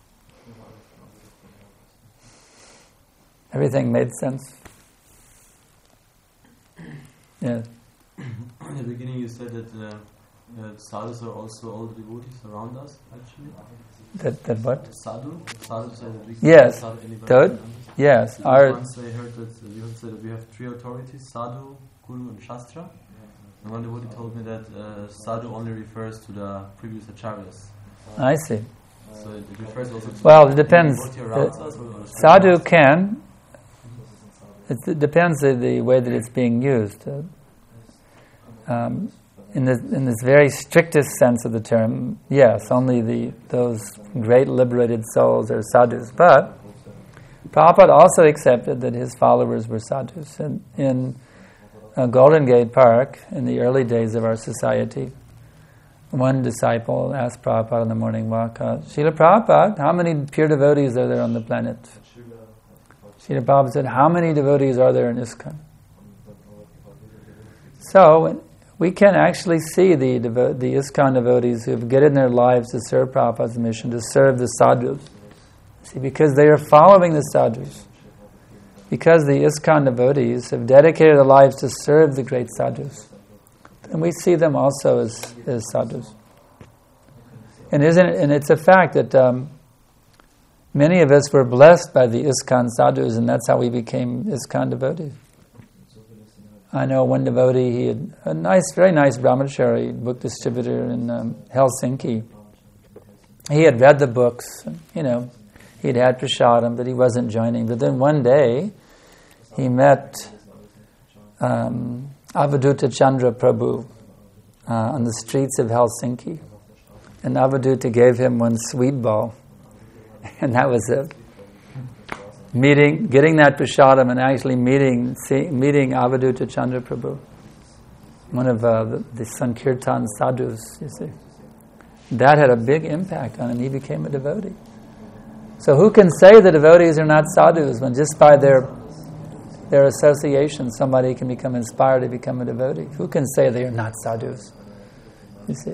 Everything made sense? Yeah. In the beginning you said that uh, Uh, sadhus are also all the devotees around us, actually. That that what? Sadhu? Sadhu said that we can Yes. sadhu anybody Third? around us. Yes. Because Our once I heard that uh, you had said that we have three authorities: Sadhu, Guru, and Shastra. And one devotee told me that uh, Sadhu only refers to the previous acharyas. I see. So it, it refers also to Well, it depends. devotee around The us or, or Sadhu can. It, it depends on the way that it's being used. Uh, um, in this in this very strictest sense of the term, yes, only the those great liberated souls are sadhus. But Prabhupada also accepted that his followers were sadhus. And in uh, Golden Gate Park, in the early days of our society, one disciple asked Prabhupada on the morning walk, uh, Srila Prabhupada, how many pure devotees are there on the planet? Srila Prabhupada said, how many devotees are there in ISKCON? So, we can actually see the devo- the ISKCON devotees who have given their lives to serve Prabhupada's mission, to serve the sadhus. See, because they are following the sadhus. Because the ISKCON devotees have dedicated their lives to serve the great sadhus. And we see them also as, as sadhus. And isn't it, and it's a fact that um, many of us were blessed by the ISKCON sadhus, and that's how we became ISKCON devotees. I know one devotee, he had a nice, very nice brahmachari book distributor in um, Helsinki. He had read the books, you know, he'd had prasadam, but he wasn't joining. But then one day, he met um, Avaduta Chandra Prabhu uh, on the streets of Helsinki. And Avaduta gave him one sweet ball. And that was it. Meeting, getting that prasadam and actually meeting see, meeting Avaduta Chandra Prabhu, one of uh, the, the Sankirtan sadhus, you see. That had a big impact on him. He became a devotee. So who can say the devotees are not sadhus when just by their their association somebody can become inspired to become a devotee? Who can say they are not sadhus? You see.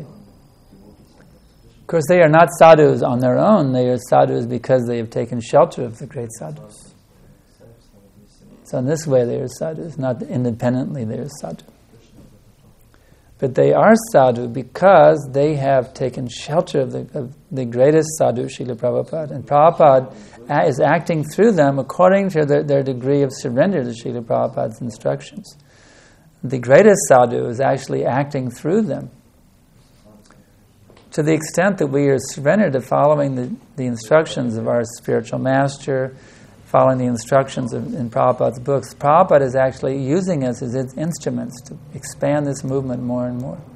Of course, they are not sadhus on their own. They are sadhus because they have taken shelter of the great sadhus. So in this way they are sadhus, not independently they are sadhu. But they are sadhu because they have taken shelter of the, of the greatest sadhu, Srila Prabhupada. And Prabhupada is acting through them according to their, their degree of surrender to Srila Prabhupada's instructions. The greatest sadhu is actually acting through them. To the extent that we are surrendered to following the, the instructions of our spiritual master, following the instructions of, in Prabhupada's books, Prabhupada is actually using us as its instruments to expand this movement more and more.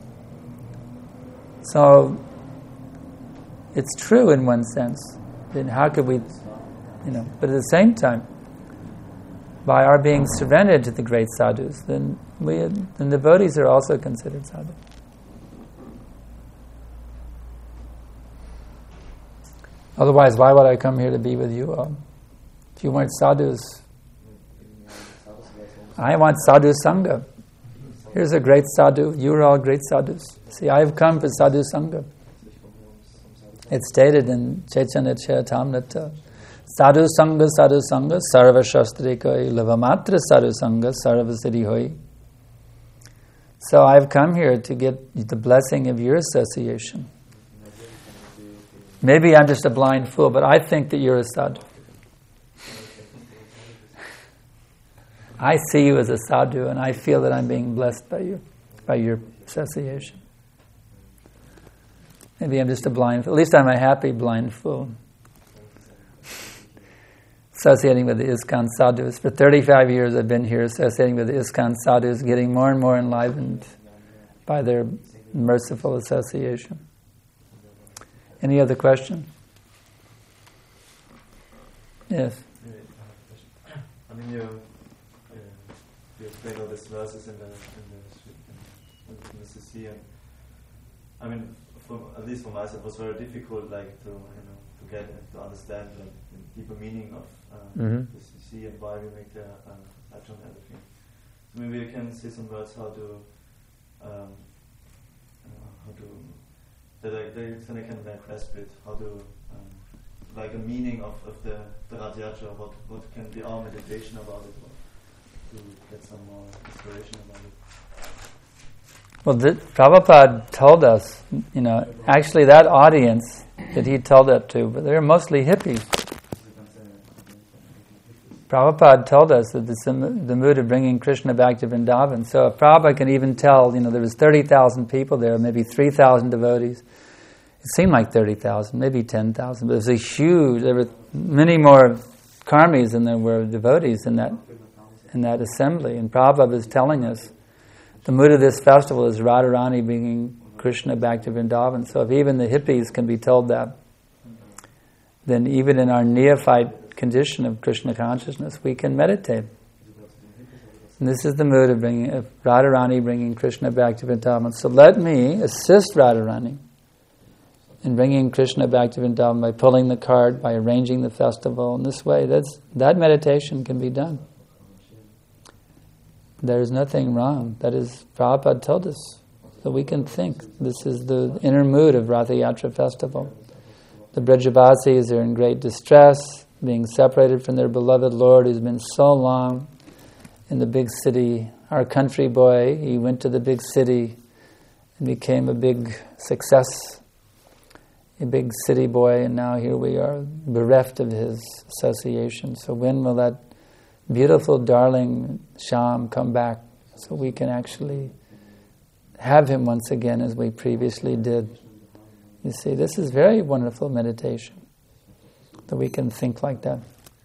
So, it's true in one sense. Then how could we, you know, but at the same time, by our being surrendered to the great sadhus, then we, then devotees are also considered sadhus. Otherwise, why would I come here to be with you all? If you weren't sadhus, I want sadhu sangha. Here's a great sadhu. You are all great sadhus. See, I have come for sadhu sangha. It's stated in Chaitanya Charitamrita. Sadhu sangha, sadhu sangha, sarva shastri koi, lavamatra sadhu sangha, sarva siddhi hoi. So I've come here to get the blessing of your association. Maybe I'm just a blind fool, but I think that you're a sadhu. I see you as a sadhu, and I feel that I'm being blessed by you, by your association. Maybe I'm just a blind fool. At least I'm a happy blind fool. Associating with the ISKCON sadhus. For thirty-five years I've been here associating with the ISKCON sadhus, getting more and more enlivened by their merciful association. Any other question? Yes. I mean, you uh, you explained all these verses in the in the in the C C, and I mean, for, at least for myself, it was very difficult, like to you know to get to understand like the deeper meaning of uh, mm-hmm. the C C and why we make the uh, action and everything. So maybe you can say some words how to um, uh, how to. That I, then I can uh, grasp it, how to, um, like a meaning of, of the, the Radhyaja, what, what can be our meditation about it, or to get some more inspiration about Well, the, Prabhupada told us, you know, actually that audience that he told that to, but they're mostly hippies. Prabhupada told us that the, the mood of bringing Krishna back to Vrindavan. So if Prabhupada can even tell, you know, there was thirty thousand people there, maybe three thousand devotees. It seemed like thirty thousand, maybe ten thousand, but it was a huge, there were many more karmis than there were devotees in that in that assembly. And Prabhupada was telling us the mood of this festival is Radharani bringing Krishna back to Vrindavan. So if even the hippies can be told that, then even in our neophyte condition of Krishna consciousness, we can meditate. And this is the mood of bringing of Radharani bringing Krishna back to Vrindavan. So let me assist Radharani in bringing Krishna back to Vrindavan by pulling the cart, by arranging the festival in this way. That's, that meditation can be done. There is nothing wrong. That is, Prabhupada told us. So we can think. This is the inner mood of Ratha Yatra festival. The Brajavasis are in great distress, being separated from their beloved Lord who's been so long in the big city. Our country boy, he went to the big city and became a big success, a big city boy, and now here we are, bereft of his association. So when will that beautiful, darling Shyam come back so we can actually have him once again as we previously did? You see, this is very wonderful meditation, that we can think like that.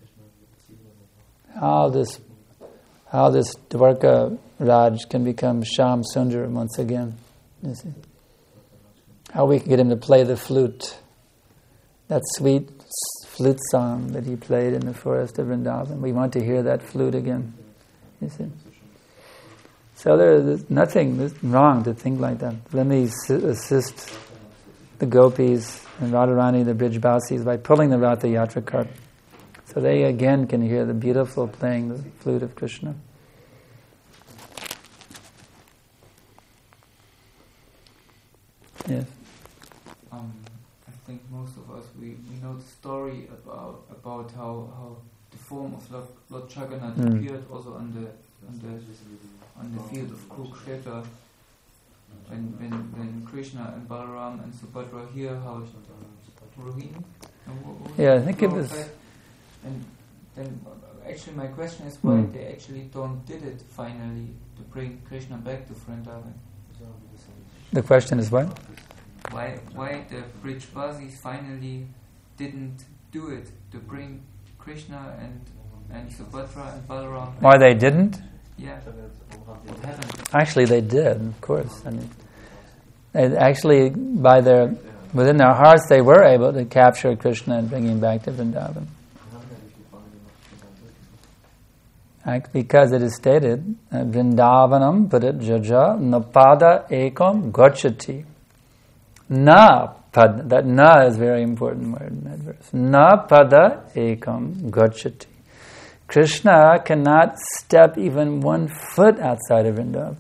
How this, how this Dwarka Raj can become Shyam Sundar once again. You see, how we can get him to play the flute, that sweet flute song that he played in the forest of Vrindavan. We want to hear that flute again. You see. So there's nothing wrong to think like that. Let me assist the gopis and Radharani, the Brijbasis, by pulling the Ratha Yatra cart. So they again can hear the beautiful playing the flute of Krishna. Yes. Um, I think most of us, we, we know the story about about how, how the form of Lord, Lord Jagannath Mm. appeared also on the on the on the field of Kurukshetra. When, when, when Krishna and Balaram and Subhadra hear how Rohini, Yeah, I think it was. And then uh, actually my question is why Mm. they actually don't did it finally to bring Krishna back to Vrindavan. The question is what? Why why the Brijbasis finally didn't do it to bring Krishna and and Subhadra and Balaram? Why they didn't? Yeah. What happened? Actually, they did, of course. I mean, they actually, by their within their hearts, they were able to capture Krishna and bring him back to Vrindavan. Act- Because it is stated, uh, Vrindavanam parijjaja napada ekam gachati. Na pad, that na is a very important word in that verse. Na pada ekam gachati. Krishna cannot step even one foot outside of Vrindavan.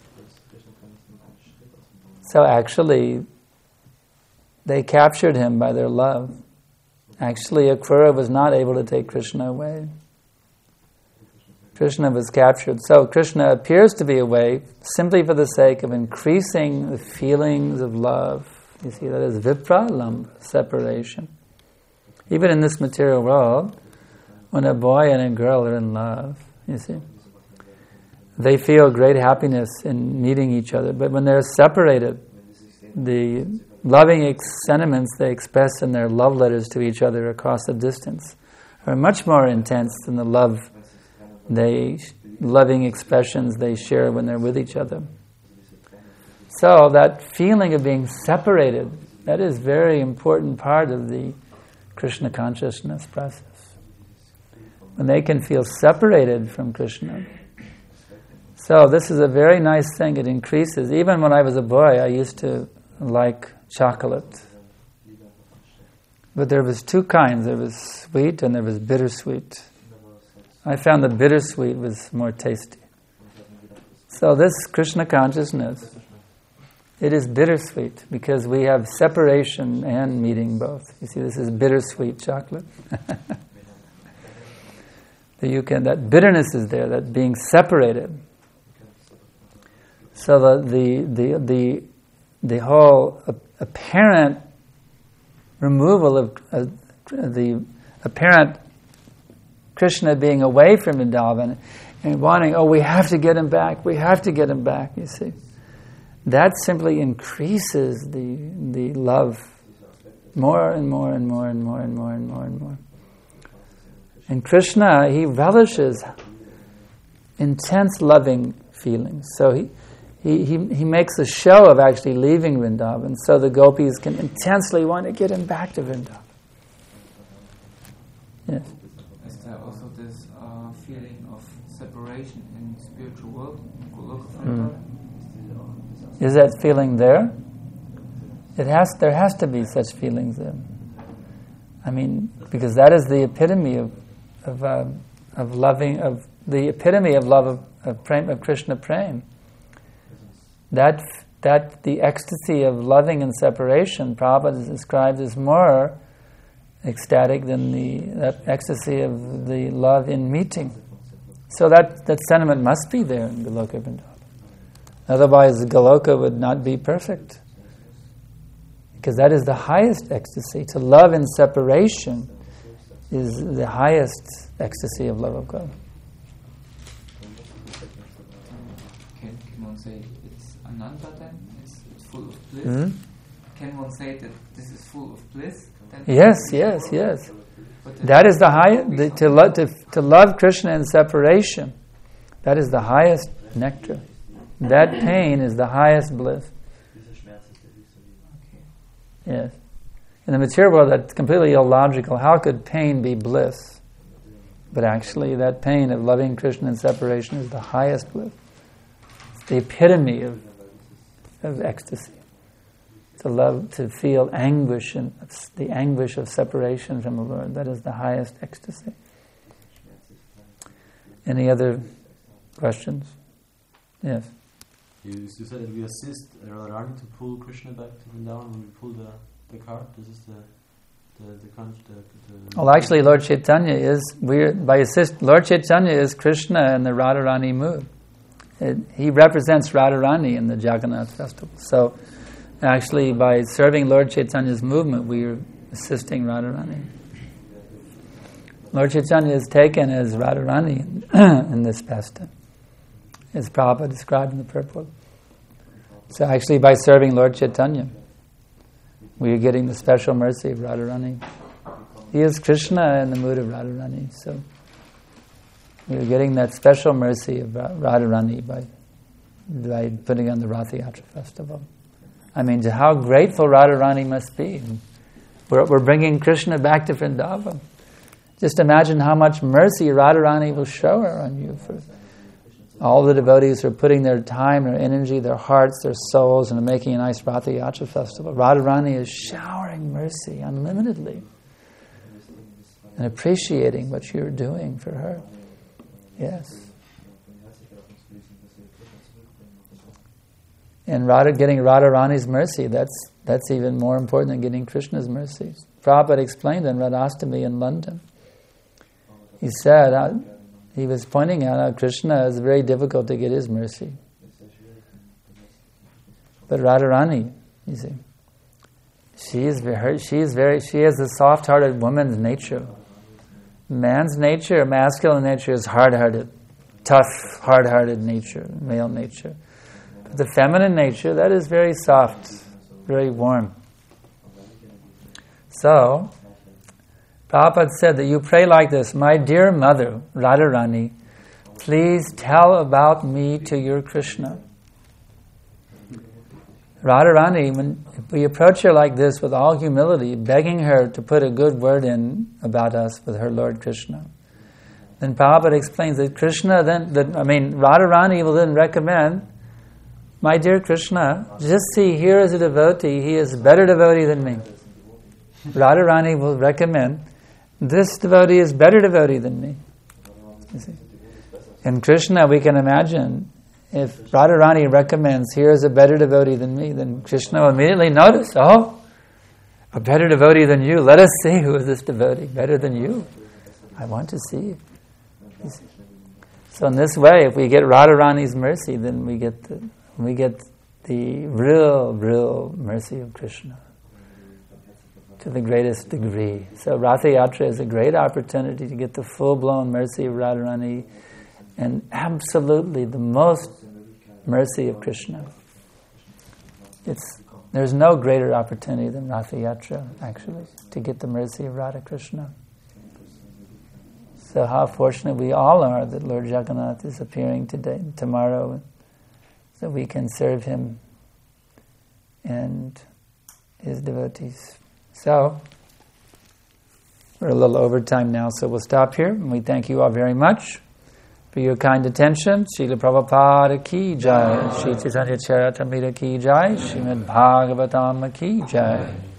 So actually, they captured him by their love. Actually, Akrura was not able to take Krishna away. Krishna was captured. So Krishna appears to be away simply for the sake of increasing the feelings of love. You see, that is vipralambha, separation. Even in this material world, when a boy and a girl are in love, you see, they feel great happiness in meeting each other. But when they're separated, the loving ex- sentiments they express in their love letters to each other across a distance are much more intense than the love they, loving expressions they share when they're with each other. So that feeling of being separated, that is a very important part of the Krishna consciousness process. When they can feel separated from Krishna. So this is a very nice thing. It increases. Even when I was a boy, I used to like chocolate. But there was two kinds. There was sweet and there was bittersweet. I found the bittersweet was more tasty. So this Krishna consciousness, it is bittersweet because we have separation and meeting both. You see, this is bittersweet chocolate. You can, that bitterness is there, that being separated. So the the the the, the whole apparent removal of uh, the apparent Krishna being away from Vrindavan and wanting, oh, we have to get him back, we have to get him back, you see. That simply increases the the love more and more and more and more and more and more and more. And Krishna, he relishes intense loving feelings. So he, he, he, he makes a show of actually leaving Vrindavan so the gopis can intensely want to get him back to Vrindavan. Yes. Is there also this uh, feeling of separation in spiritual world, in Goloka Vrindavan? Mm. Is that feeling there? It has. There has to be such feelings there. I mean, because that is the epitome of of uh, of loving of the epitome of love of of, prem, of Krishna prem. That that the ecstasy of loving and separation, Prabhupada is described as more ecstatic than the that ecstasy of the love in meeting. So that, that sentiment must be there in Goloka Vrindavan. Otherwise, Goloka would not be perfect. Because that is the highest ecstasy. To love in separation is the highest ecstasy of love of God. Can, can one say it's Ananda then? It's, it's full of bliss? Mm-hmm. Can one say that this is full of bliss? Then Yes, yes, yes. That is the highest, the, to, lo- to, to love Krishna in separation, that is the highest nectar. That pain is the highest bliss. Yes. In the material world, that's completely illogical. How could pain be bliss? But actually, that pain of loving Krishna in separation is the highest bliss. It's the epitome of, of ecstasy. To love, to feel anguish, and the anguish of separation from the Lord, that is the highest ecstasy. Any other questions? Yes. You, you said that we assist Radharani to pull Krishna back to Vrindavan when we pull the, the cart. This is the the the, con- the, the Well, actually, Lord Chaitanya is we by assist. Lord Chaitanya is Krishna in the Radharani mood. It, he represents Radharani in the Jagannath festival. So, actually, by serving Lord Chaitanya's movement, we are assisting Radharani. Lord Chaitanya is taken as Radharani in this pastime, as Prabhupada described in the purport. So actually by serving Lord Chaitanya, we are getting the special mercy of Radharani. He is Krishna in the mood of Radharani, so we are getting that special mercy of Radharani by, by putting on the Rath Yatra festival. I mean, how grateful Radharani must be. We're, we're bringing Krishna back to Vrindavan. Just imagine how much mercy Radharani will show her on you for all the devotees who are putting their time, their energy, their hearts, their souls into making a nice Rath Yatra festival. Radharani is showering mercy unlimitedly and appreciating what you're doing for her. Yes. And Radha, getting Radharani's mercy, that's that's even more important than getting Krishna's mercy. Prabhupada explained in Radhastami in London. He said, uh, he was pointing out how Krishna is very difficult to get his mercy. But Radharani, you see, she is very, she is very, she has a soft-hearted woman's nature. Man's nature, masculine nature, is hard-hearted, tough, hard-hearted nature, male nature. But the feminine nature, that is very soft, very warm. So, Prabhupada said that you pray like this: my dear mother, Radharani, please tell about me to your Krishna. Radharani, when we approach her like this with all humility, begging her to put a good word in about us with her Lord Krishna, then Prabhupada explains that Krishna then, that, I mean, Radharani will then recommend, my dear Krishna, just see, here is a devotee, he is a better devotee than me. Radharani will recommend, this devotee is better devotee than me. You see? And Krishna, we can imagine, if Radharani recommends, here is a better devotee than me, then Krishna will immediately notice, oh, a better devotee than you, let us see who is this devotee, better than you. I want to see. You see? So in this way, if we get Radharani's mercy, then we get the We get the real, real mercy of Krishna to the greatest degree. So Ratha Yatra is a great opportunity to get the full-blown mercy of Radharani and absolutely the most mercy of Krishna. It's There's no greater opportunity than Ratha Yatra, actually, to get the mercy of Radha Krishna. So how fortunate we all are that Lord Jagannath is appearing today and tomorrow, so we can serve him and his devotees. So, we're a little over time now, so we'll stop here. And we thank you all very much for your kind attention. Srila Prabhupada ki jai, Shri Chaitanya Charitamrita ki jai, Srimad Bhagavatam ki jai.